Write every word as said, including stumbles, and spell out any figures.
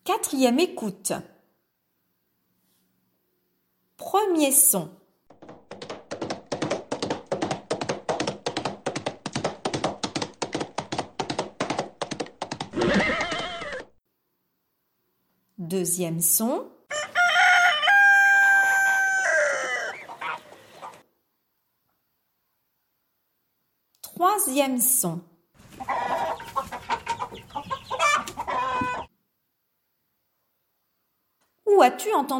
Quatrième écoute. Premier son. Deuxième son. Troisième son. Où as-tu entendu le coq ?